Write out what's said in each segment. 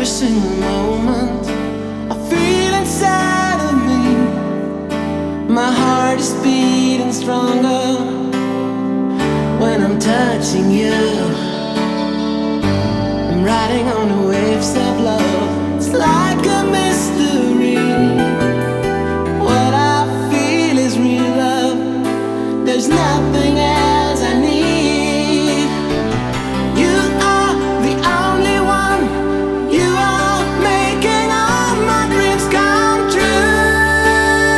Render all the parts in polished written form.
every single moment I feel inside of me. My heart is beating stronger when I'm touching you. I'm riding on the waves of love. It's like a mystery. What I feel is real love. There's nothing else I need. You are the only one. You are making all my dreams come true.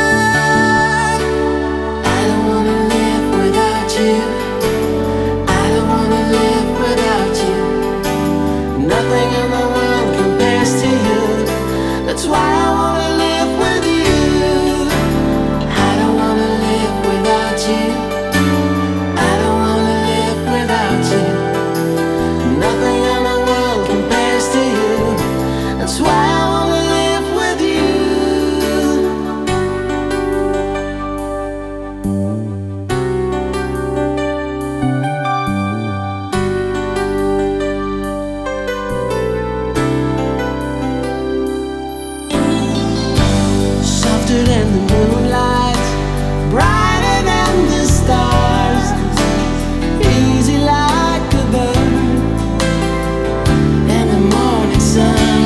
I don't wanna live without you. I don't wanna live without you. Nothing in the world compares to you. That's why I wanna live with you. I don't wanna live without you. I don't wanna live without you. Nothing in the world compares to you. That's why I wanna live with you. Softer than the moonlight, brighter than the stars, easy like a bird in the morning sun.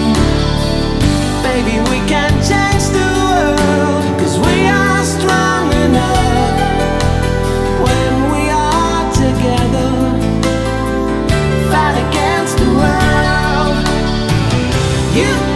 Baby, we can change the world, 'cause we are strong enough. When we are together, fight against the world. You